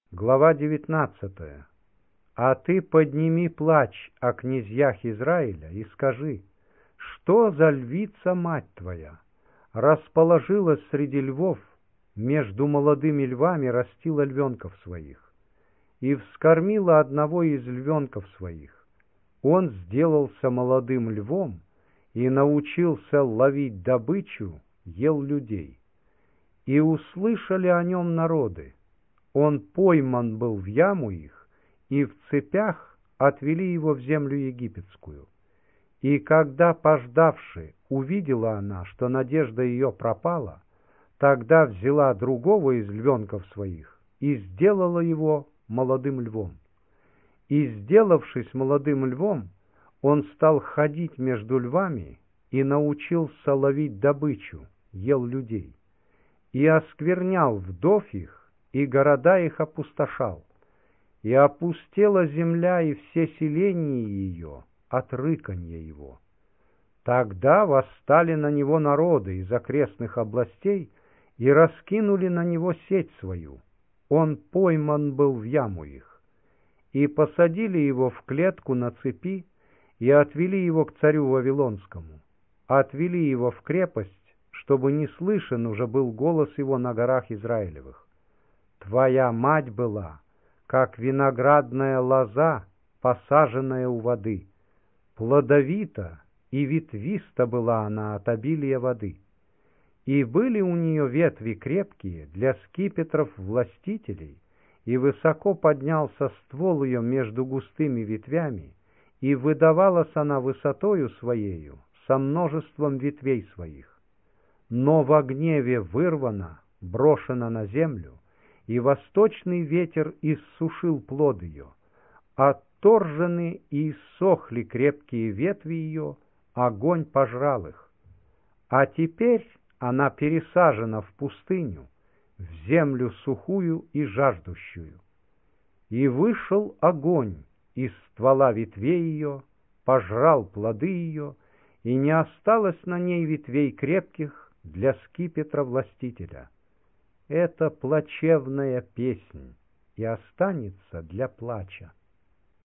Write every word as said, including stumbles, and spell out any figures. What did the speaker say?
Глава девятнадцатая. «А ты подними плач о князьях Израиля и скажи, что за львица мать твоя расположилась среди львов, между молодыми львами растила львенков своих, и вскормила одного из львенков своих. Он сделался молодым львом и научился ловить добычу, ел людей. И услышали о нем народы. Он пойман был в яму их, и в цепях отвели его в землю египетскую. И когда, пождавши, увидела она, что надежда ее пропала, тогда взяла другого из львенков своих и сделала его молодым львом. И, сделавшись молодым львом, он стал ходить между львами и научился ловить добычу, ел людей. И осквернял вдов их, и города их опустошал. И опустела земля и все селения ее от рыканья его. Тогда восстали на него народы из окрестных областей и раскинули на него сеть свою. Он пойман был в яму их. И посадили его в клетку на цепи, и отвели его к царю Вавилонскому. Отвели его в крепость, чтобы не слышен уже был голос его на горах Израилевых. Твоя мать была, как виноградная лоза, посаженная у воды. Плодовита и ветвиста была она от обилия воды. И были у нее ветви крепкие для скипетров властителей, и высоко поднялся ствол ее между густыми ветвями, и выдавалась она высотою своею со множеством ветвей своих. Но во гневе вырвана, брошена на землю, и восточный ветер иссушил плод ее. Отторжены и иссохли крепкие ветви ее, огонь пожрал их. А теперь она пересажена в пустыню, в землю сухую и жаждущую. И вышел огонь из ствола ветвей ее, пожрал плоды ее, и не осталось на ней ветвей крепких для скипетра властителя. Это плачевная песнь и останется для плача.